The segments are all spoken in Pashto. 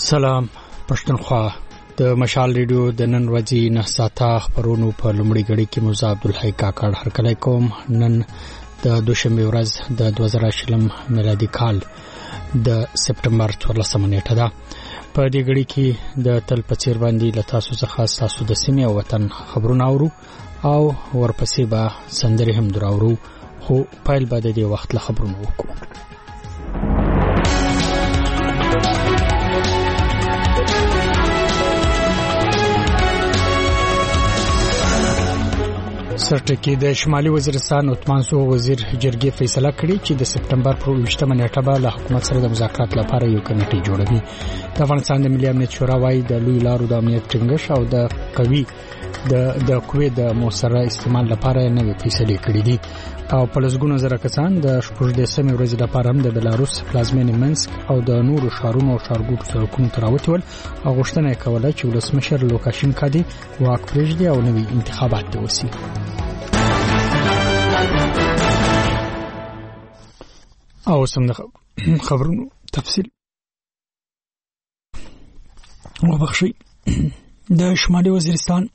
سلام پښتونخوا د مشال ریډیو د نن ورځې 9 ساعته خبرونو په لومړی غړي کې موسی عبدالحی کاکړ هرکلی کوم. نن د دوشنبه ورځ د 2020 میلادي کال د سپټمبر 14 نیټه ده. په دې غړي کې د تل پچیر باندې لتاسو څخه تاسو د سیمې او وطن خبرونه اورو او ورپسې به سندري هم دراورو، خو پایل به د دې وخت له خبرونو وکړو. سرټکی د شمالي وزیرستان عثمان سو وزیر جرګې فیصله کړې چې د سپټمبر پر 28 نیټه به له حکومت سره د مذاکرات لپاره یو کمیټه جوړوي. د افغانستان د ملي امنیت شورا وايي د لوی لارو د امنیت ټینګښت او د قوی د موثره استعمال لپاره نوې فیصلې کړې دي او په لږګونو زره کسان د 14 ورځې لپاره هم د بلاروس پلازمینې منسک او د نورو شهرونو او ښارګوټو سړکونو ته راوتول او غوښتنه یې کوله چې ولسمشر لوکاشینکا دې واک پرېږدي او نوي انتخابات وشي. او سم خبرونو تفصیل وبخشي. د شمالي وزیرستان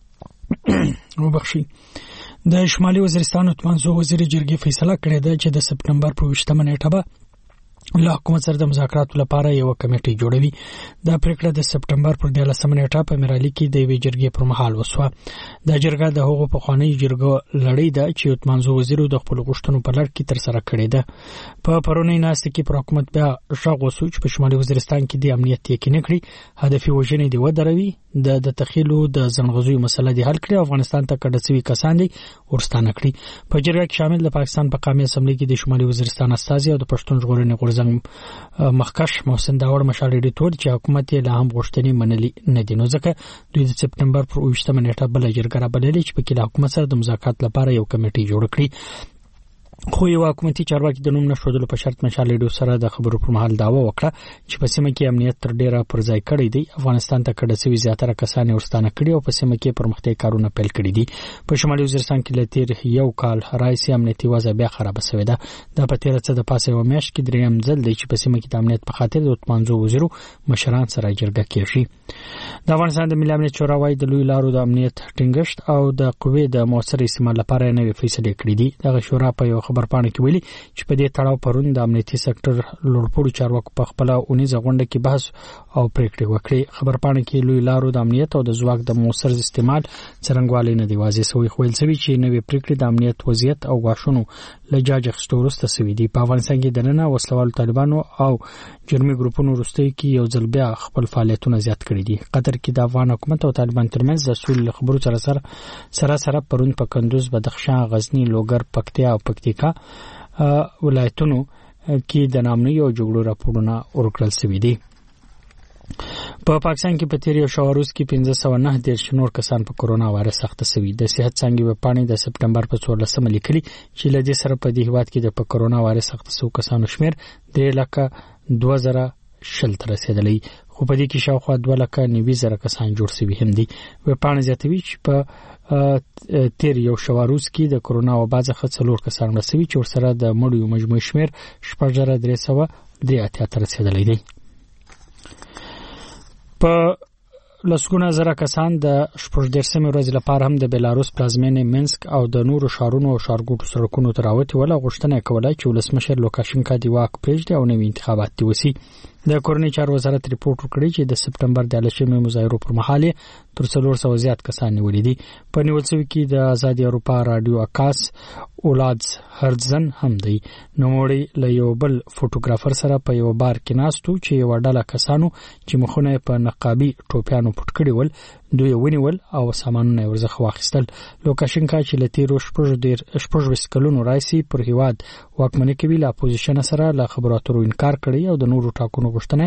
عثمان زو وزیر جرګې فیصله کړې ده چې د سپټمبر په 28 نیټه به له حکومت سره د مذاکراتو لپاره یو کمیټه جوړوي. دا پریکړه د سپټمبر پر 13 نیټه په میرالي کې د وی جرګې پر مهال وسوه. د جرګه د هغو په خوانی جرګو لړۍ ده چې عثمان زو وزیر د خپل غوښتنو په لړ کې تر سره کړې ده. په پرونی ناسته کې پر حکومت بیا شغ وسوچ په شمالي وزیرستان کې د امنیت یقیني کړي، هدفي وژنې دی ودروي، د تخیلو د زنغزوی مسله دی حل کړي، افغانستان ته کډسوي کسان دي ورستانه کړي. په جرګه کې شامل د پاکستان په قومي اسمبلی کې د شمالي وزیرستان استازي او د پښتون ژغورنې غورځنګ مخکښ محسن داور مشال ریډي تور چې حکومت یې له هم غوښتنې منلي نه دي، نو ځکه دوی د سپټمبر پر 28 نیټه بل جرګه را بللې چې په کې له حکومت سره د مذاکرات لپاره یو کمیټه جوړ کړي. خو یو حکومتي چارواکي د نوم نشودلو په شرط مشال ریډیو سره د خبرو پر مهال داوا وکړه چې په سیمه کې امنیت تر ډیره پر ځای کړی دی، افغانستان ته کډسوي زیاتره کسان ورستانه کړي او په سیمه کې پرمختګ کارونه پیل کړي دي. په شمالي وزیرستان کې لتیر یو کال راځي امنیتي وضع بیا خراب شوې ده. د پتیره څخه د پاسه یو میاشت کې دریم ځل دی چې په سیمه کې د امنیت په خاطر د عثمان زو وزیرو مشران سره جرګه کیږي. د افغانستان د ملي امنیت شورا وايي د لوی لارو د امنیت ټینګښت او د قوی د موثر استعمال لپاره نوې فیصلې کړې دي. دغه شورا په یو خبرپاڼه کې ویلي چې په دې تړاو پرون د امنیتي سکتور لوړپوړو چارواکو په خپل اونیزه غونډه کې بحث او پریکړې وکړې. خبرپاڼه کې لوی لارو د امنیت او د ځواک د موثر استعمال څرنګوالي نه دی واضح شوی، خو ویل چې نوې پریکړې د امنیت وضعیت او غاښونو لجاج اخیستو وروسته شوې دي. په افغانستان کې د نن وسلوال طالبانو او جرمي ګروپونو وروسته کې یو ځل بیا خپل فعالیتونه زیات کړي دي. قطر کې د افغان حکومت او طالبان ترمنځ د سولې خبرو سره پرون په کندوز، بدخشان، غزنی، لوګر، پکتیا او پکتیکا ولایتونو کې د نامنیو جګړو راپورونه ورکړل شوي دي. په پاکستان کې په تیر یو شاوروز کې 1509 نور کسان په کورونا وایرس اخته شوي. د صحت څنګه په پاڼې د سپټمبر په 14 لیکلي چې لدې سره په دې هیواد کې د کورونا وایرس اخته شوو کسانو شمیر 3,20,000 ته رسیدلی، خو په دې کې شاوخوا 2,90,000 کسان جوړ شوي هم دي. په پاڼې زیاتوي چې په تیر یو شاوروز کې د کورونا وبا څخه 4 کسان رسوي چې ورسره د مړیو مجموعي شمیر 6,383 ته رسیدلی دی. په لسګونه زره کسان د 14 ورځې لپاره هم د بلاروس پلازمینې منسک او د نورو ښارونو او ښارګوټو سړکونو ته راوتول او غوښتنه یې کوله چې ولسمشر لوکاشینکا دې واک پرېږدي او نوي انتخابات وشي. د کورنۍ چارو وزارت ریپورت وکړي چې د سپټمبر د 18 مظاهرو پر مهال تر 400 زیات کسان نیولې دي. په نیول شوي کې د آزادي اروپا رادیو اکاس اولادز هرځن هم دی. نوموړی له یو بل فوټوګرافر سره په یو بار کې ناستو چې یو ډله کسانو چې مخونه په نقابي ټوپیانو پټ کړي ول دوی ونیول او سامانونه ورڅخه واخیستل. لوکاشینکا چې له تیرو 14 کلونو راځي پر هیواد واکمنۍ کوي، له اپوزیشن سره له خبرو اترو انکار کړی او د نورو ټاکنو غوښتنه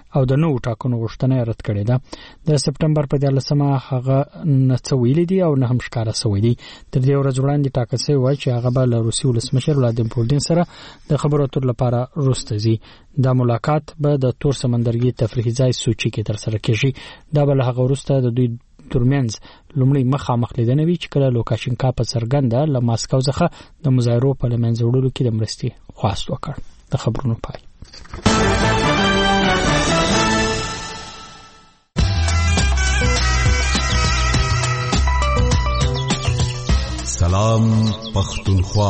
رد کړې ده. د سپټمبر په 13 هغه نه څه ویلي دي او نه هم ښکاره شوی دی. تر دې ورځ وړاندې ټاکل شوی و چې هغه به له روسي ولسمشر ولادیمیر پوتین سره د خبرو اترو لپاره روس ته ځي. دا ملاقات به د تور سمندرګي تفریحي ځای سوچي کې ترسره کیږي. دا به له هغه وروسته د دوی ترمنځ لومړی مخامخ لیدنه وي چې کله لوکاشینکا په څرګنده له ماسکو څخه د مظاهرو په لمنځه وړلو کې د مرستې خواست وکړ. د خبرونو پای. سلام پختونخوا.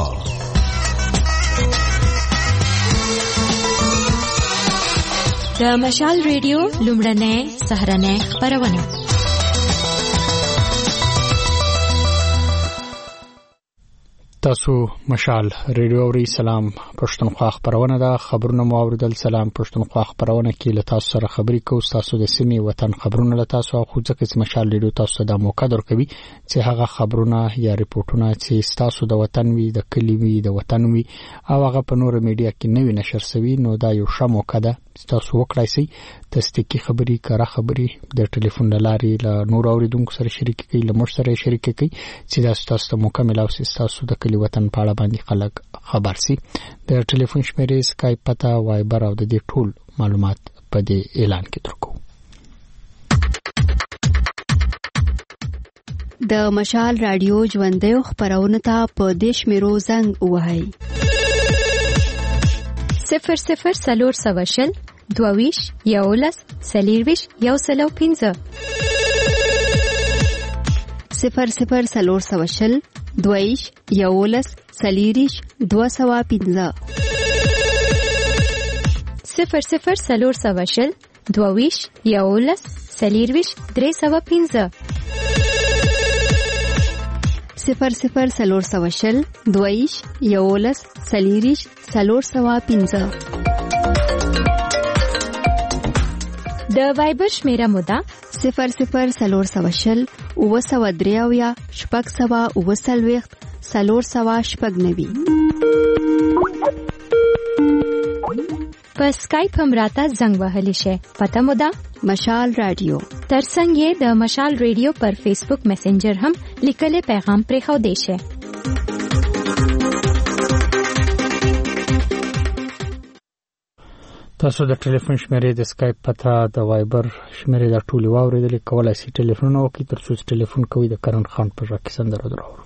د مشال ریډیو لومړنۍ سهارنۍ خپرونه. تاسو مشال ریډیو اوري. سلام پښتونخوا خبرونه ده. خبرونه مو اوریدل. سلام پښتونخوا خبرونه کې له تاسو سره خبرې کوو. تاسو د سیمې وطن خبرونه له تاسو خو ځکه چې مشال ریډیو تاسو د موقع درکوي چې هغه خبرونه یا ریپورتونه چې تاسو د وطن وي، د کلی وي، د وطن وي او هغه په نور میډیا کې نوي نشر شوی، نو دا یو ښه موقع ده تاسو وکړئ سي تصدیقي خبري کړه خبري د ټلیفون لاري له نور اوریدونکو سره شریک کړئ، له موږ سره شریک کړئ چې تاسو ته مکمل او تاسو د کلی وطن په اړه باندې خلک خبر سي. د ټلیفون شمیرې، اسکایپ پتا، وایبر او د دې ټول معلومات په دې اعلان کې درکو. د مشال رادیو ژوندۍ خبرونه ته په دیش میرو زنګ وهاي 00 سلور سواشل دوویش یولس سلیرویش یوسلو 15 00 سلور سواشل دویش یولس سلیریش 215 00 سلور سواشل دوویش یولس سلیرویش 315 00 سلور سواشل دویش یولس سلیریش 315. د وایبر شمیره مودا 00 سلور سواشل او سوا دریاویا شپږ سوا او سلويخت سلور سوا شپږ نوي. په اسکایپ هم راته زنګ وهلی شي. پته مودا مشال رادیو. ترڅنګ یې د مشال ریډیو پر فیسبوک میسنجر هم لیکلي پیغام پرې خو دی شي. تاسو د ټلیفون شمیرې، د اسکایپ پتا، د وایبر شمیرې د ټولو واوریدل کولای شئ ټلیفون وکړئ. ترڅو ټلیفون کوي د کرن خان پر راکې سندره درو.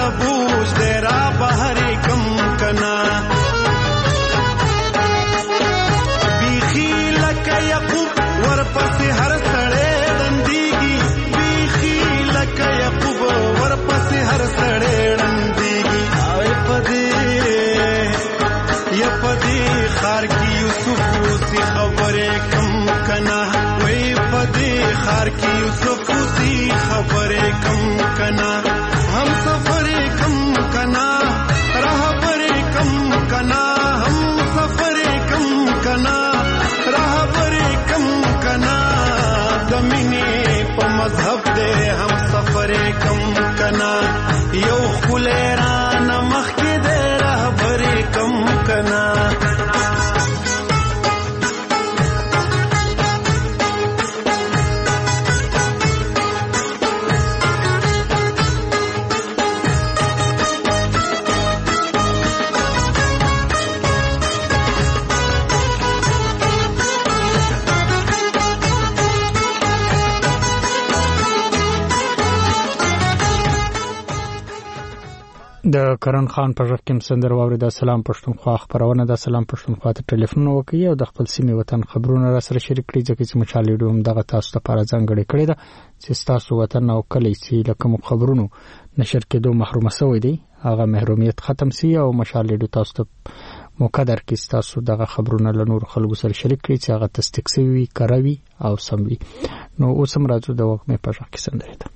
بوج دے را بہرے کم کنا بیخی لکا یقوب ورپس ہر سڑے رندیگی بیخی لکا یقوب ورپس ہر سڑے رندیگی آئے پدے یا پدے خار کی یوسف سی خبرے کم کنا وی پدے خار کی یوسف سی خبرے کم کنا ہم سفرے کم کنا راہ برے کم کنا ہم سفرے کم کنا راہ برے کم کنا زمینی پا مذہب دے ہم سفرے کم کنا یو خلیران مخی دے راہ برے کم کنا د کرن خان پر رقم سندر واورید. سلام پښتونخوا خبرونه د سلام پښتونخوا ته ټلیفون وکړي او د خپل سیمې وطن خبرونه را سره شریک کړي ځکه چې مشال لیډو هم دغه تاسو ته لپاره ځانګړي کړی ده چې تاسو وطن او کلی چې لکه خبرونو نشر کېدو محروم شوی دی هغه محرومیت ختم سي او مشال لیډو تاسو ته موقع درکړي تاسو دغه خبرونه له نور خلکو سره شریک کړي چې هغه تصدیق شوی کاروي او سموي. نو اوس هم راځو د وخت مې په ځکه سندره ده.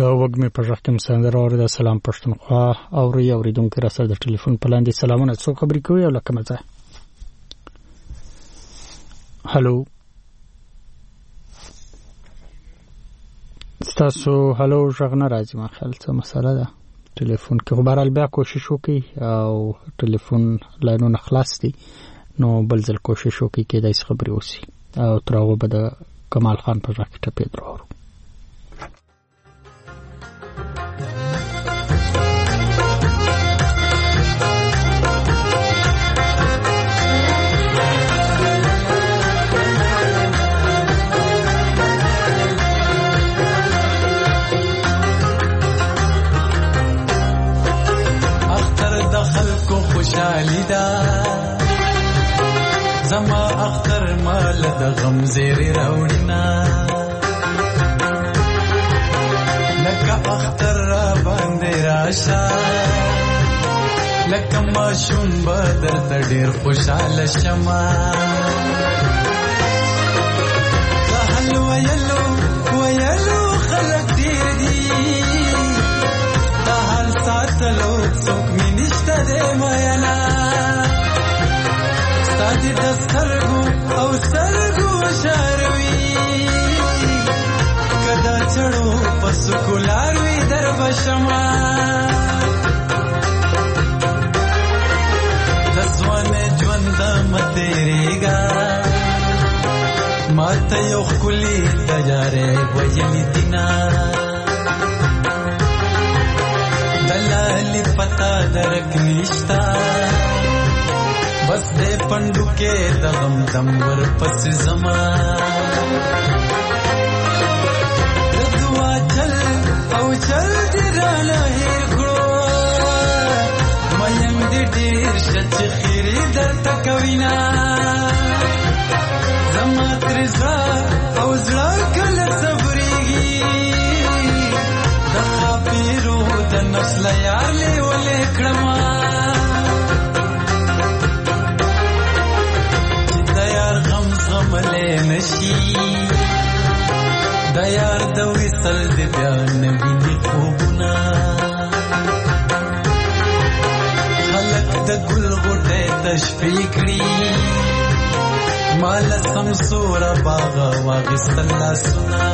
وګمې په ځخ کې مساندر اور د سلام پښتونخوا اوریدونکو را سره د ټلیفون په لاندې سلامونه څو خبرې کوي او لکه مزه هالو تاسو هالو ژغنه راځي ما خیال څه مسله ده ټلیفون کې خبرال بیا کوشش وکي او ټلیفون لاینونه خلاص دي نو بل ځل کوشش وکي کې دایس خبرې وسی او ترغه به د کمال خان په ځخ کې ټپې درو خوشالیدا زما اختر مال د غم زیر راوړینا لکه اختر را باندې راشه لکه ماشوم بدر ته ډیر خوشاله شمه سهل ویلو خلک ډیر دي دا حال ساتلو څوک مې نشته دی مینا ستادي د سترګو او سترګو شاروي کدا چړو پس کولاروي در بشما د ځوانه ژوند متریګا ماته یو خولي تجاره ویلې دینا دلالی پتا درک نشتا بس دے پندو کے دغم دمور پس زمان دعا چل او چل دی رانا ہیر کرو میم دی دیر شچ خیری در تکوینا زمان ترزا او زلا کل صبریگی دخا پیرو د نسل یار لی ولې کړما د یار غم زغملې نشي د یار د وصل د بیان ویني خوبونه خلق د ګل غوټه تشفیق کړي مال سمسور باغ واغستل لاسونه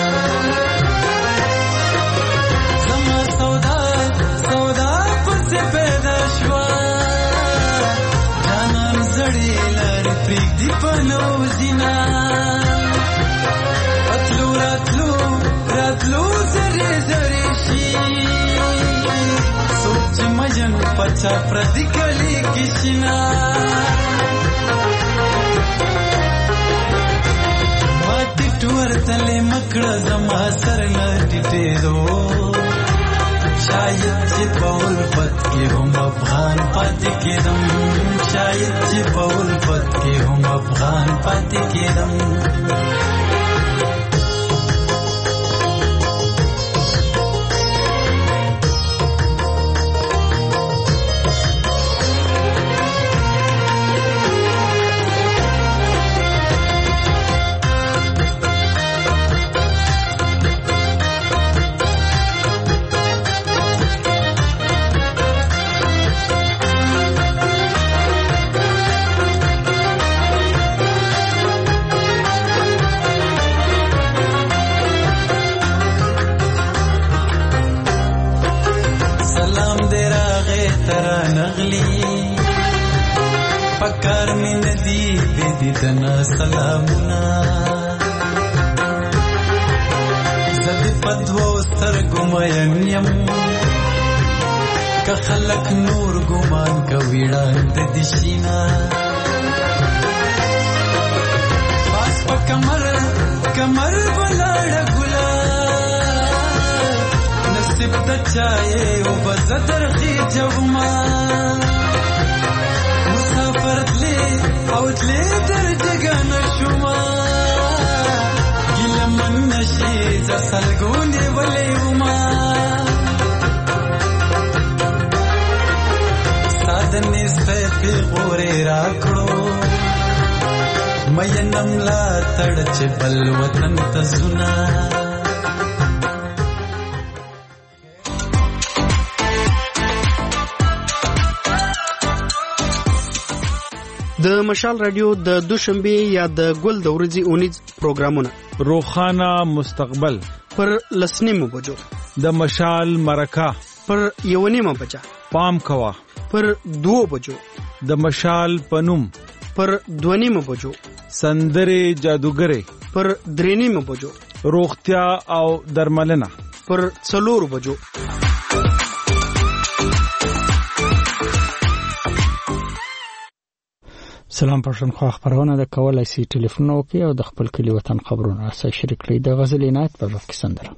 سودا پس پیدا شوا جانم زړی لارې پریږدي په نوزینا راتلو زری زری شي سوچ مجن پچا پردی کلی کشنا ماتی ټور تلې مکړه زما سر نه ټیټېدو شاید چې په الفت کې هم افغان پاتې کېدم شاید چې په الفت کې هم افغان پاتې کېدم پکار می ندی دې دنا سلامونه زد پدو سترګو مېنیم که خلک نور ګمان کوي وړاند دي شینا پاس په کمر بلاړ ګلا نصیب د چای او بزدر خي جوما او تلې در جګن شوما ګل من نشي ز سلګونې ولې وما سادنې ستې غورې راکړو مې نملا تړ چې بل وطن ته زنا د مشال رادیو د دوشنبه یا د ګل د ورځې اونیز پروګرامونه روخانه مستقبل پر لسنیمو بجو د مشال مرکه پر یونیمه بجا پام کوا پر 2 بجو د مشال پنوم پر 2 بجو سندره جادوګره پر 3 بجو روغتیا او درملنه پر 4 بجو سلام پښتونخوا خبرونه د کولای شي ټلیفون وکي او د خپل کلی وطن خبرونه سره شریک کړئ د غزل عنایت په وخت کې سندره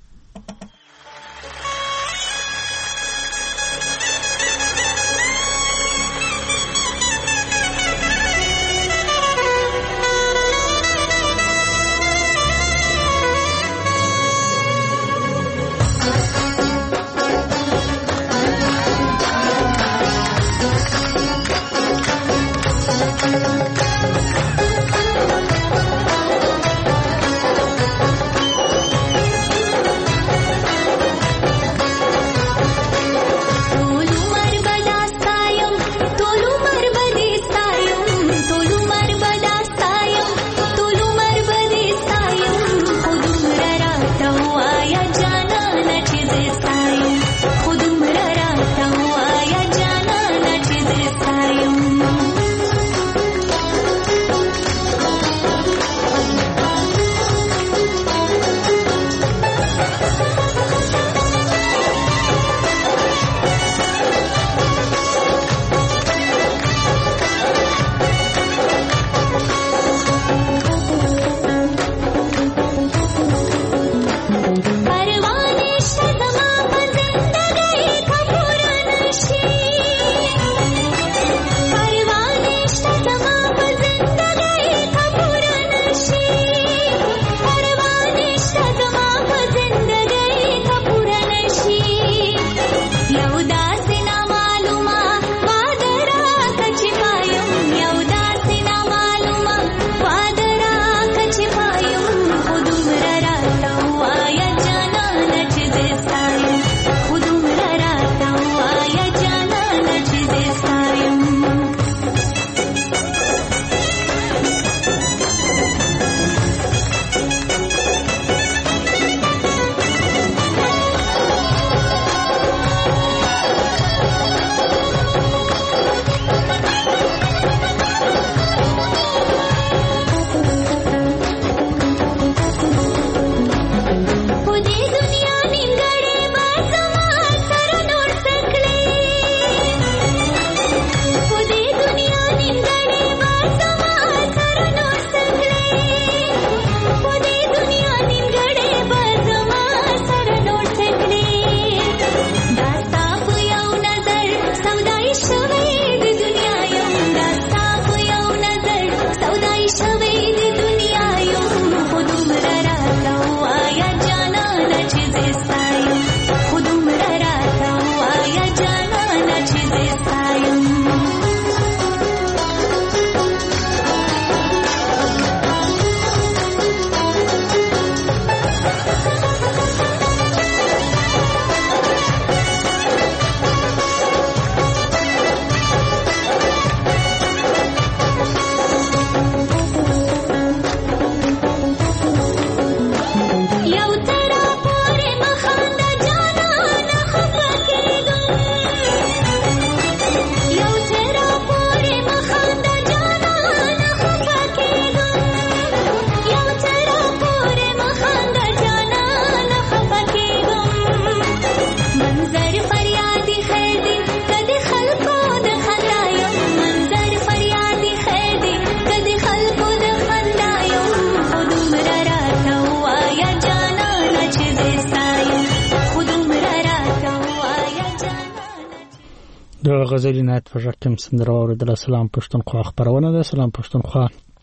د غزل عنایت په ژکم سندره اوریدل. سلام پښتونخوا خبرونه ده. سلام پښتونخوا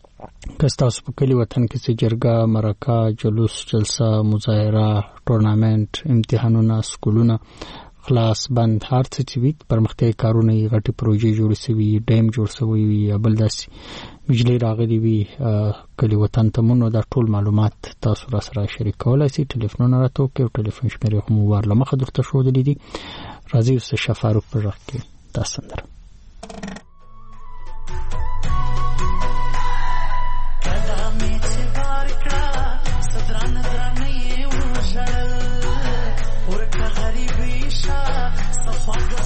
کستاسو په کلی وطن کې چې جرګه مرکه جلوس جلسه مظاهره ټورنامنت امتحانونه سکولونه خلاص بند هر څه چې وي پرمختیا کارونه غټي پروژې جوړ شوي ډیم جوړ شوی وي بل داسې بجلی راغلي وي کلی وطن ته مونږ دا ټول معلومات تاسو را سره شریک کولای شئ. ټلیفون راته او ټلیفون شمیرې هم ورله مخه درته شو دي راځي اوس شفاروق پر راکې تاسو سندره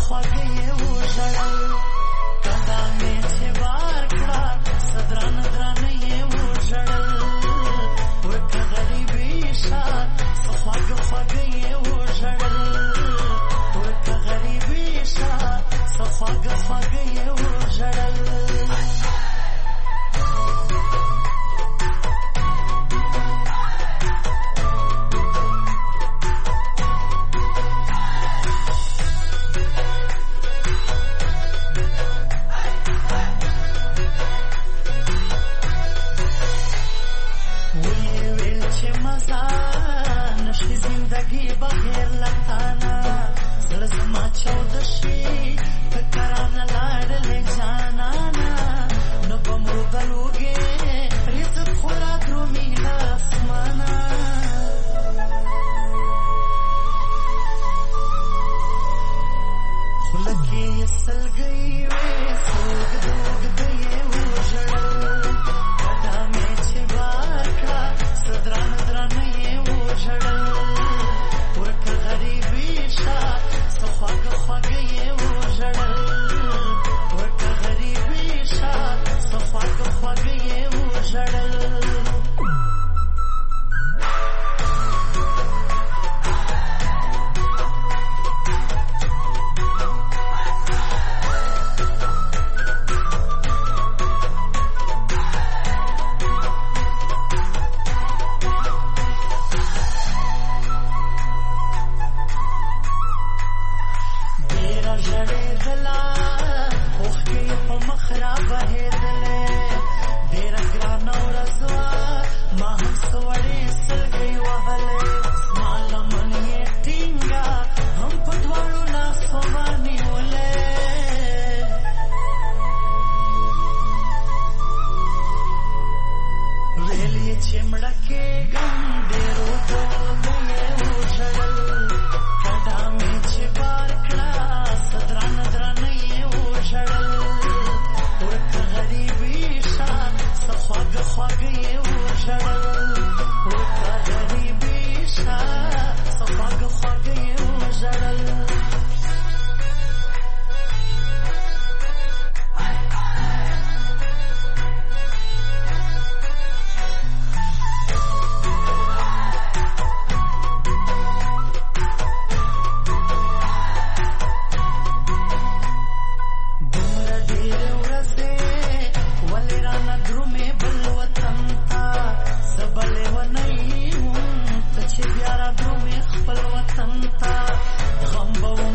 چې بیا را درومې خپل وطن ته غم به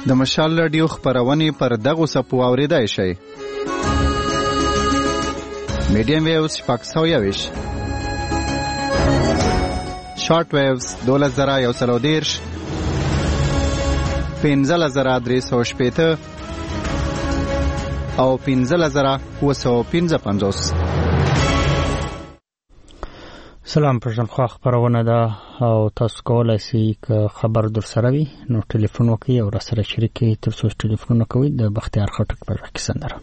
د مشال رادیو خبرونه پر دغه سپو اوریدای شي. میډیم ویوز 521 شارټ ویوز 2130 15350 او 15955. سلام پښتونخوا خبرونه ده او تاسو کولای شئ که خبر در سره وي نو ټلیفون وکړئ او راسره شریک کړئ. تر څو ټلیفونونه کوئ د بختیار خټک پر کې سندره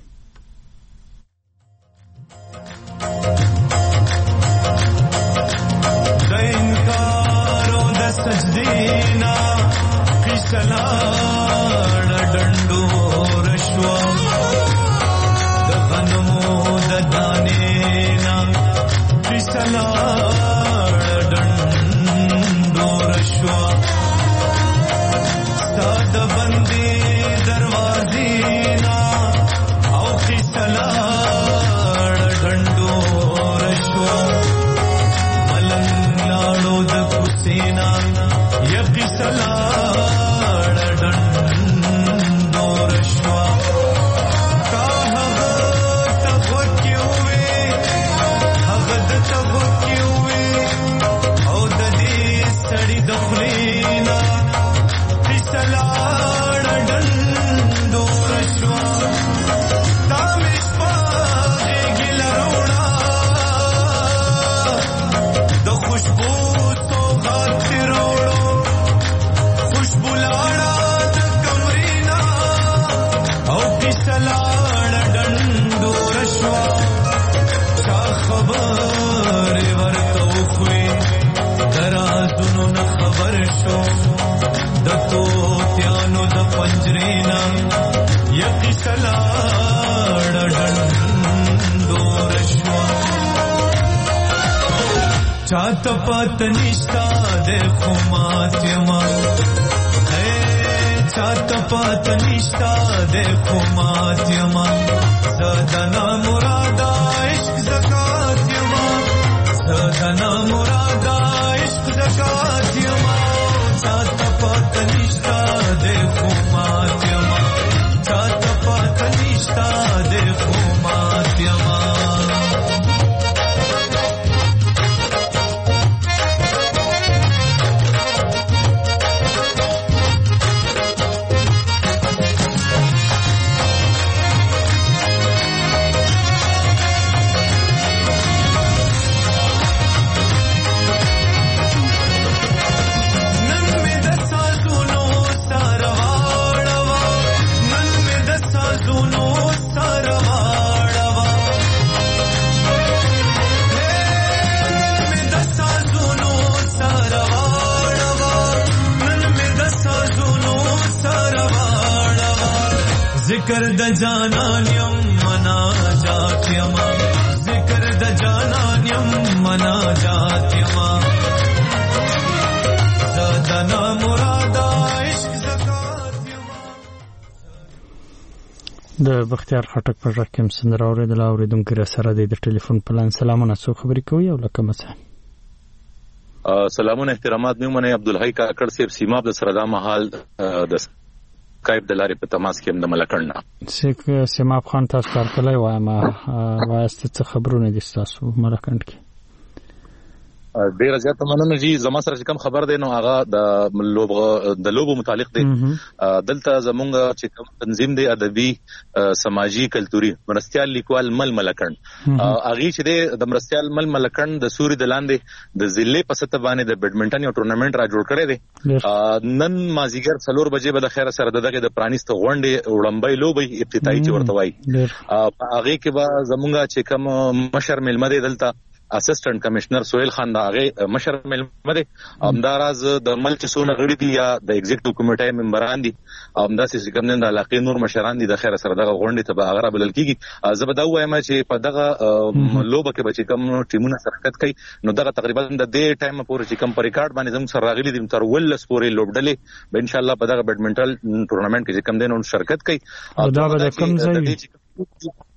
د انکار او د سجدینا فیصله ډندو رشوا د غنمو د دانینا فیصله ډندو رشوا ستاد بندي دروازینا او فیصله ډندو رشوا ملنګ لاړو د حسینا یا فیصله چاہتا پاتا نشتا دیکھو ماتیما ہے چاہتا پاتا نشتا دیکھو ماتیما زدنا مرادا عشق زکاتیما زدنا مرادا عشق زکاتیما چاہتا پاتا نشتا دیکھو ماتیما چاہتا پاتا نشتا دیکھو ماتیما ذکر د جانانیم منا جاتیما ذکر د جانانیم منا جاتیما زدنا مرادا عشق زکاتیما. د بختیار خټک پر رقم سندره اوریدل اوریدونکو سره د ټلیفون پلان سلامونه سو خبرې کوي او لکه مثلا سلامونه احترامات مې منه عبدالحی کاکړ صاحب سیماب د سردار محل د سکایپ د لارې په تماس کې هم د ملکړنا سیماب خان تاسو کارکلای وایم واسطه څه خبرونه دي تاسو ملکړن کې ډیر زیات مننه جی زما سره کوم خبر دی نو هغه د لوبو متعلق دی دلته زمونږ چې کوم تنظیم دی ادبي سماجی کلتوري مرستيال لیکوال ملکړن هغه چې د مرستيال ملکړن د سوري د لاندې د ضلع په سطح باندې د بیډمنټن یو ټورنمنت را جوړ کړی دی نن مازیګر 4 بجې به د خیره سره دغه د پرانیست غونډې وړمبای لوبي ابتدایي چې ورته وای هغه کې به زمونږ چې کوم مشر ملمه دی دلته اسسټنټ کمشنر سہیل خان دا هغه مشر ملمه دي امداراز د ملک سونه غړي دي یا د ایگزیکټیو کمیټې ممبران دي امداسې کوم نه د علاقې نور مشران دي د خیر سره دغه غونډې ته به هغه بلل کیږي زبدا وایم چې په دغه لوبه کې به کوم ټیمونه شرکت کوي نو دغه تقریبا د دې ټایم پورې چې کوم په ریکارډ باندې زموږ سره راغلي دي تر ولس پورې لوبډلې به ان شاء الله په دغه بیډمنټن ټورنمنت کې کوم دینونو شرکت کوي دا به کوم ځای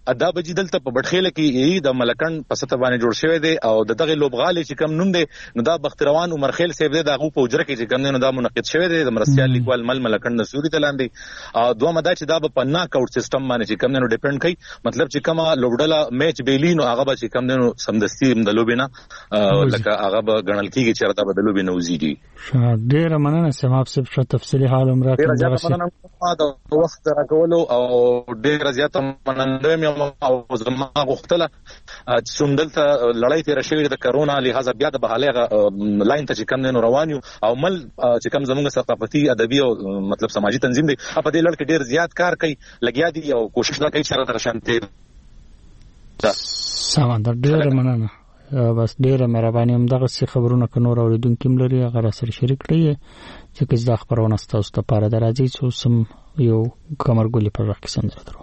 ادا بجی دلته په بټخیله کې د ملکن په سطح باندې جوړ شوی دی او دغه لوبغالي چې کم نوم دی نو دا بختروان عمر خیل صاحب دی دغه په اجره کې چې کم نو دا منعقد شوی دی د مرستيال لیکوال ملکن نصوري تلاندې او دوه مدا چې دا په ناک اوټ سیستم باندې چې کم نو ډیپند کوي مطلب چې کومه لوبډله میچ بیلینو هغه به چې کم نو سمدستي د لوبینا لکه هغه به غنل کیږي چې راته بدلو به نوزيږي ډېر مننه سماب صاحب شو تفصیلی حال عمره کې دا وخت راکولو او ډېر زیاته مننه مې او زما غوښتله چې څومدلته لړۍ تیر شوې د کرونا لحاظه بیا د بحاله لاین ته چې کم نه روانیو او مل چې کم زموږ ثقافتي ادبي او مطلب سماجی تنظیم دی په دې لړ کې ډېر زیات کار کوي لګیا دي او کوشش کوي چې راته شانته سمندر ډېر مننه بس ډیره مهرباني هم دغه څه خبرونه ک نور اوریدونکو ملري هغه سره شریک کړئ چې کله د خبرونه ستاسو ته پاره درځي څو سم یو کمرګولي پر راکې سندره درو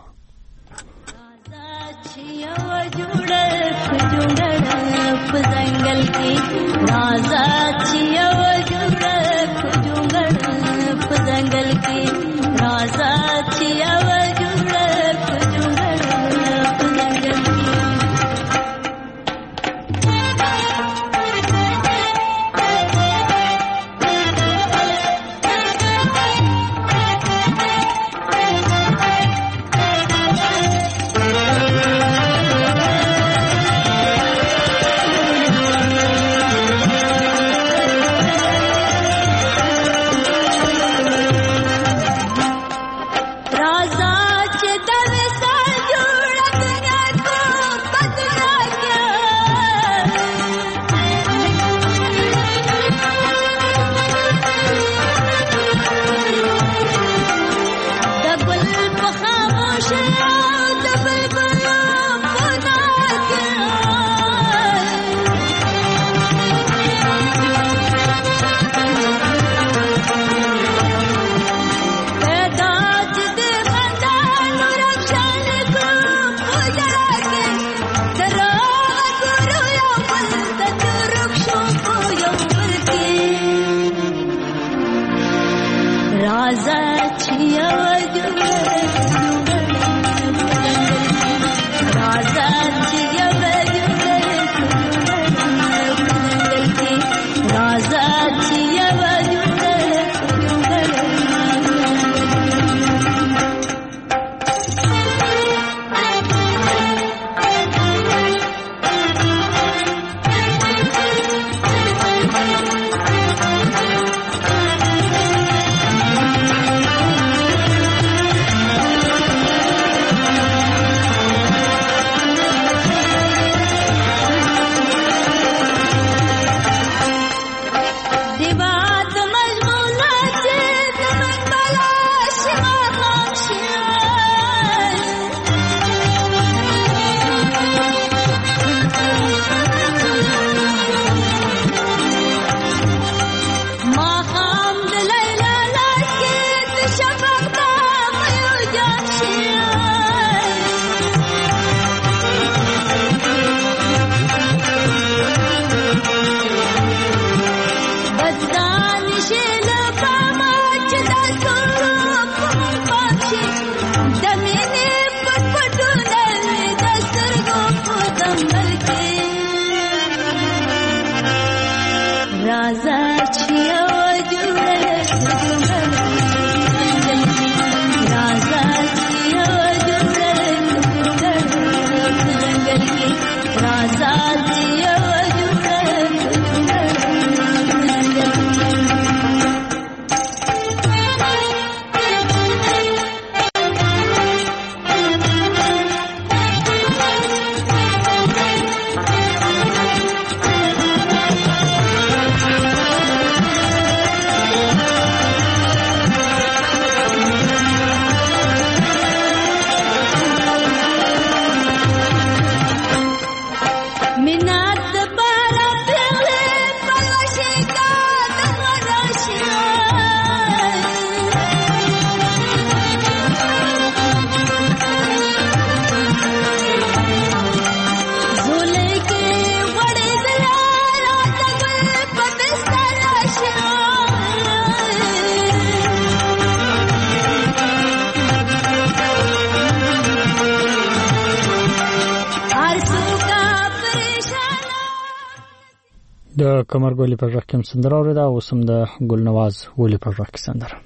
د کمرګولي پر رقم سندره اوریدا او سم د ګلنواز ولي پر رقم سندره.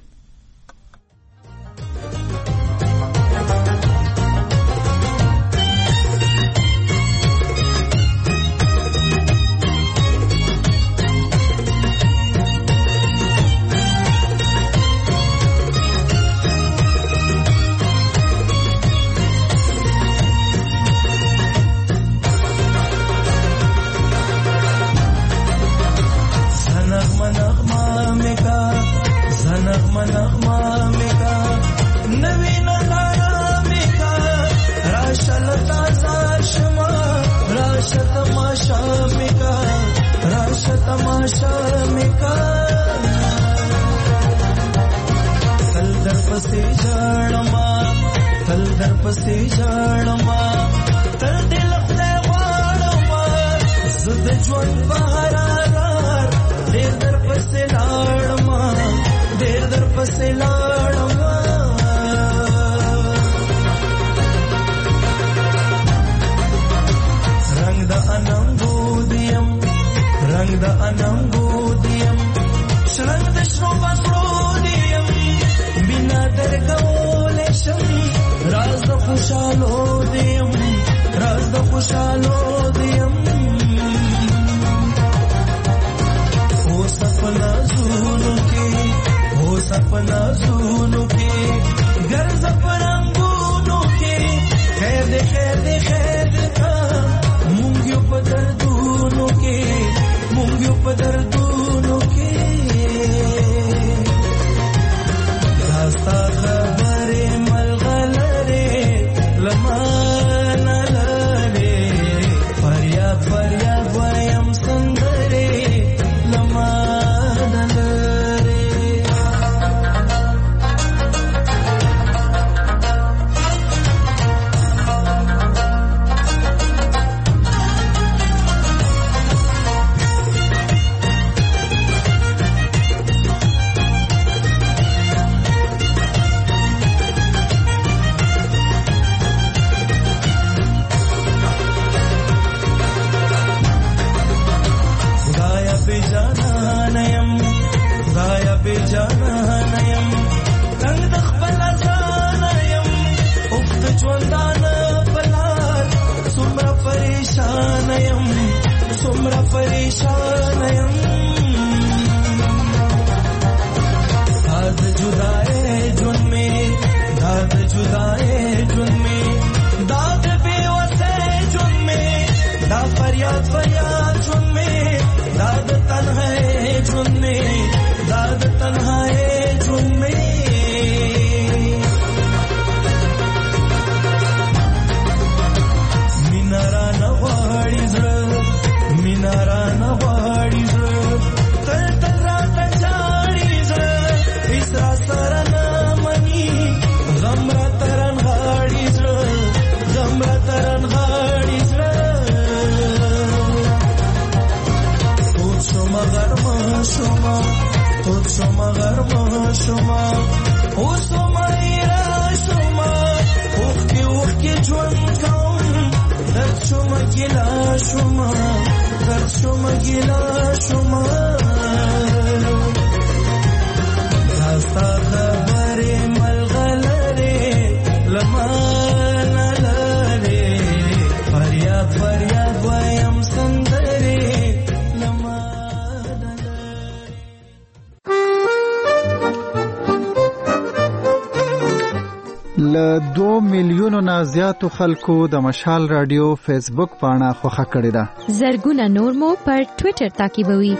له 2 میلیونو نه زیاتو خلکو د مشال رادیو فیسبوک پاڼه خوښه کړې ده. زرګونه نور مو پر ټوئیټر تعقیبوي.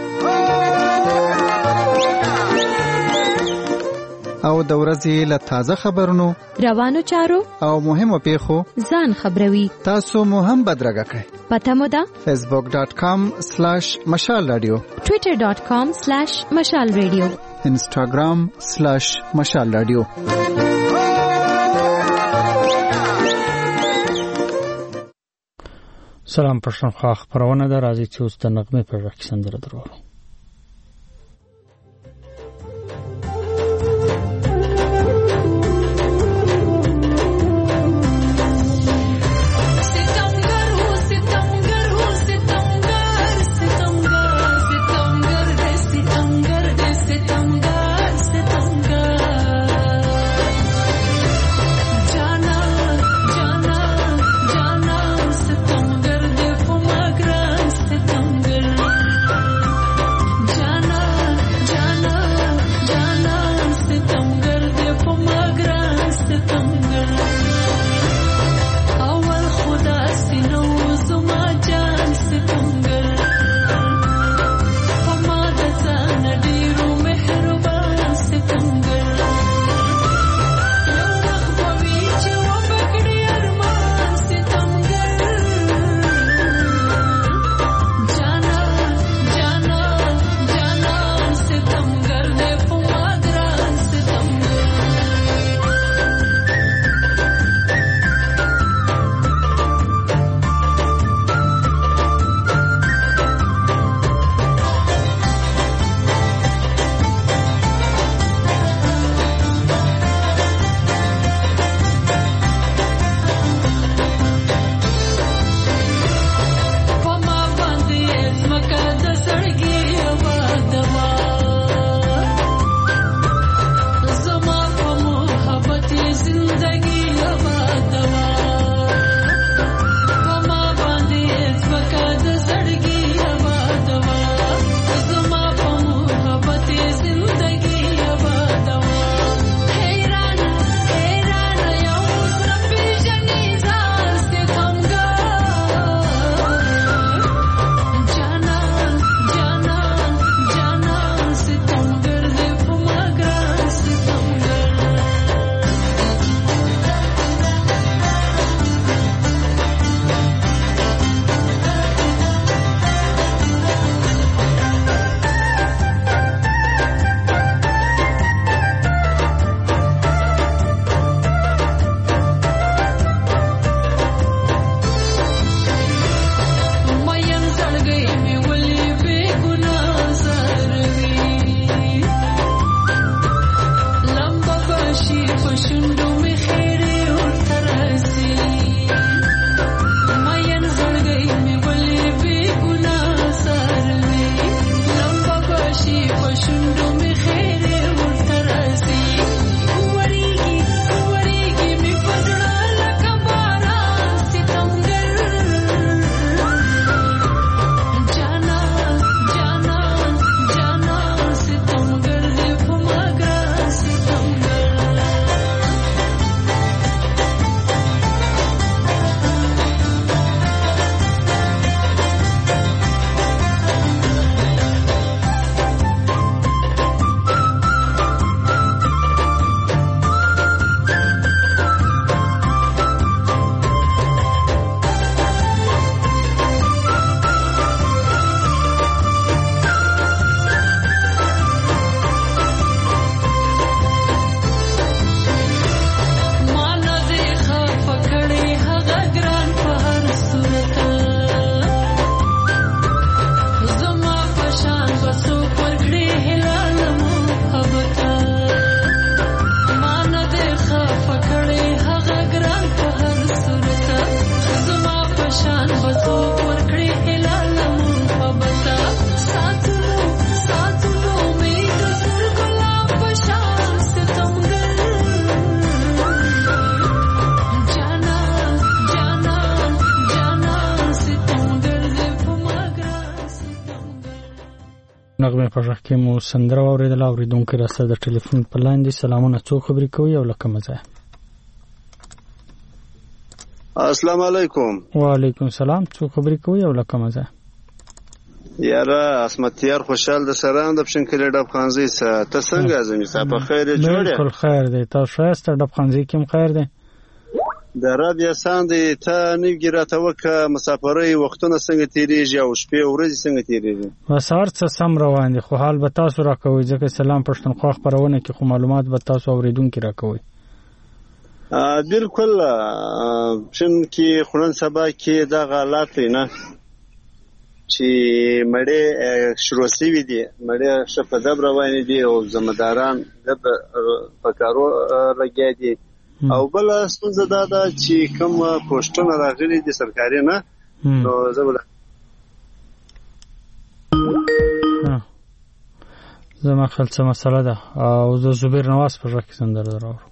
او د ورځې له تازه خبرونو، روانو چارو او مهمو پیښو ځان خبروي. تاسو مو هم بدرګه کړئ. پته مو ده facebook.com/mashalradio، twitter.com/mashalradio، instagram/mashalradio. سلام پښتونخوا خبرونه ده. راځي چې اوس د نغمه پر رقم سندره درو. نغمه په ژغ کې مو سندره واورېدله. اورېدونکي راسره د ټلیفون په لاین دي. سلامونه، څوک خبرې کوي او له کومه ځایه؟ السلام علیکم. وعلیکم السلام. څوک خبرې کوي او له کومه ځایه؟ یاره اسمتیار خوشحال د سران د پښنکلې ډب خانزي څخه. ته څنګه زمي صاحب خیر جوړه؟ بالکل خیر دی. تاسو شایسته ډب خانزي کوم خیر دی؟ د رب یسان دی. ته نیوګی راته وکه مسافرۍ وختونه څنګه تیریږي او شپې ورځې څنګه تیریږي؟ وسار څه سم روان دي، خو حال به تاسو راکوي ځکه سلام پښتونخوا خبرونه کې خو معلومات به تاسو اوریدونکي راکوي. بالکل چون کې خلن سبا کې دا غلط نه چې مړې شروع شوي دي، مړې شپه دب روان دي او زمداران د پکارو لګیا دي. او بل ستونزه دا ده چې کوم پوسټونه راغلي دي سرکاري نه، نو زه بل زما خپل څه مسله ده او زه زبیر نواز په ژغ کې سندره دراوړم.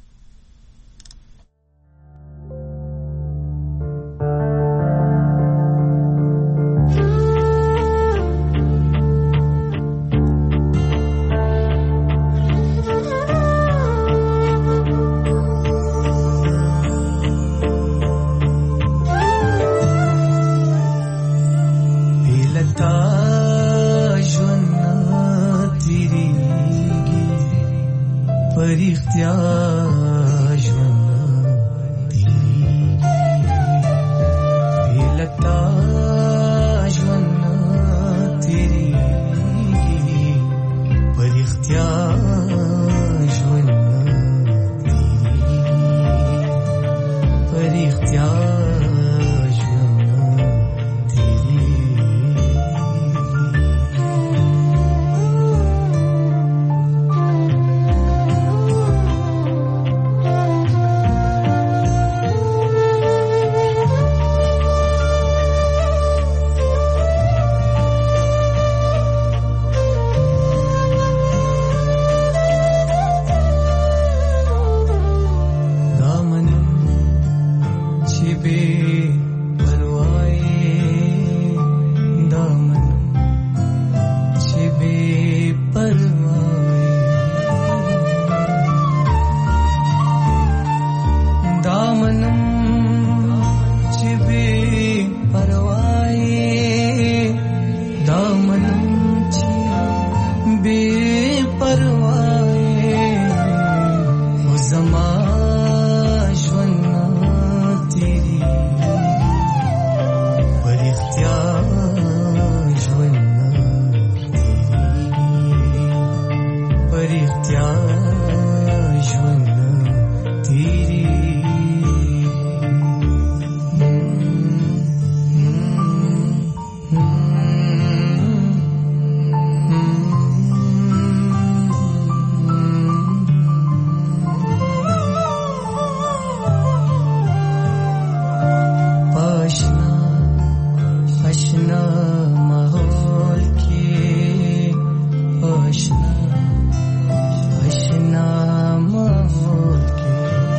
माहौल की آشنا ماحول کې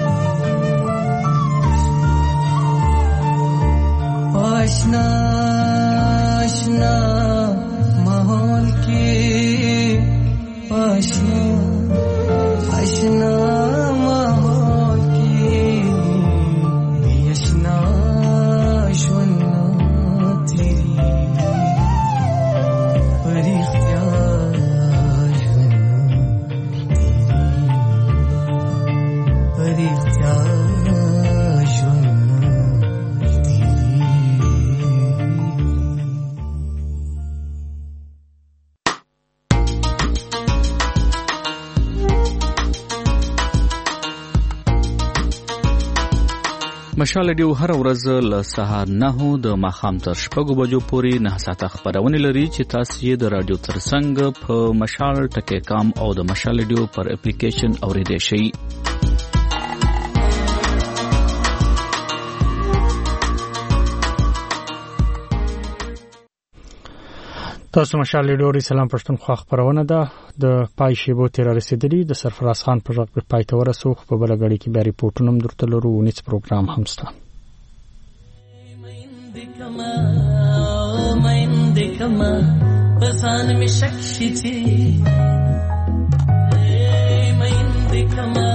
آشنا آشنا ماحول کې آشنا آشنا ماحول کې آشنا ژوند تیری پرختیا ژوند تیری پرختیا مشال رادیو هر ورځ له سهار 9 د ماښام تر 6 بجو پورې 9 ساعته خبرونه لري چې تاسو یې د رادیو ترڅنګ په مشال ټکی کام او د مشال رادیو پر اپلیکیشن اوریدئ شئ. تاسو مشال رادیو سلام پښتونخوا خبرونه ده د پای شیبو تیر رسیدلی د سرفراز خان پر وخت په پای ته ورسو په بل غړي کې بیا ریپورتونه درته لرو ونیس پروګرام هم ستا کما پسان می شکشتی مایند کما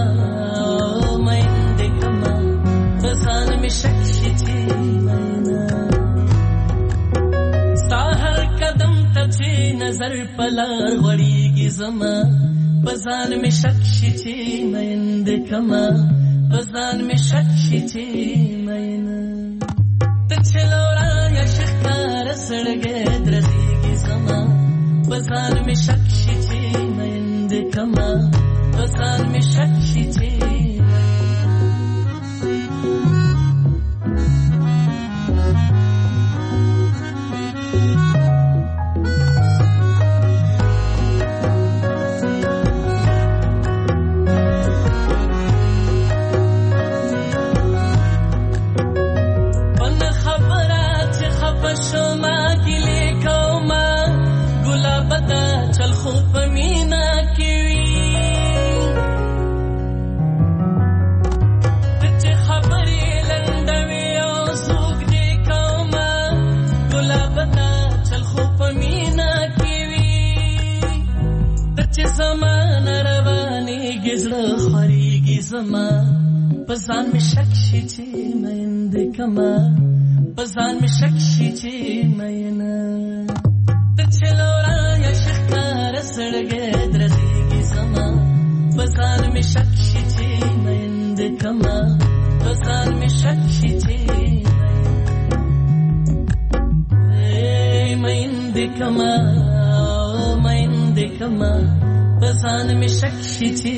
پسان می شکشتی ساهر قدم ته نظر پلار غړیږي زما پسان می شکشتی مایند کما پسان می شکشتی مایند تچلورا یا شکار سړګې درځيږي زما پسان می شکشتی مایند کما پسان می شکشتی پسان می شکشتی مایند کما پسان می شکشتی ماینا تچلورا یا شکار سړګې درځيږي زما پسان می شکشتی مایند کما پسان می شکشتی مایند کما پسان می شکشتی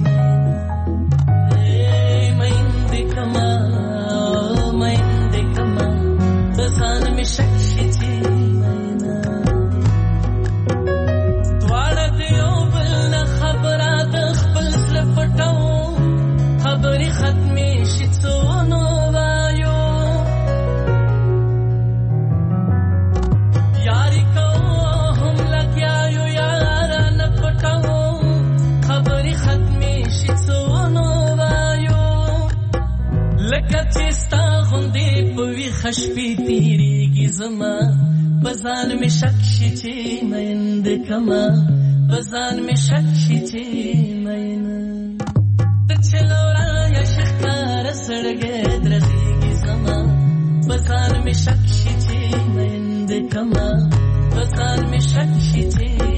کما پسان می شکشتی مینا دواړه دیو بل نه خبرات خپل سره پټاو خبري ختمي شي څونو وایو یاري کو هم لګیاو یار نه پټاو خبري ختمي شي څونو لکه چستا غوندې په وی خشپې تیریږي زما بزان می شکشتی مایند کما بزان می شکشتی مینا تچلورا یا شکار سړګې درځيږي زما بزان می شکشتی مایند کما بزان می شکشتی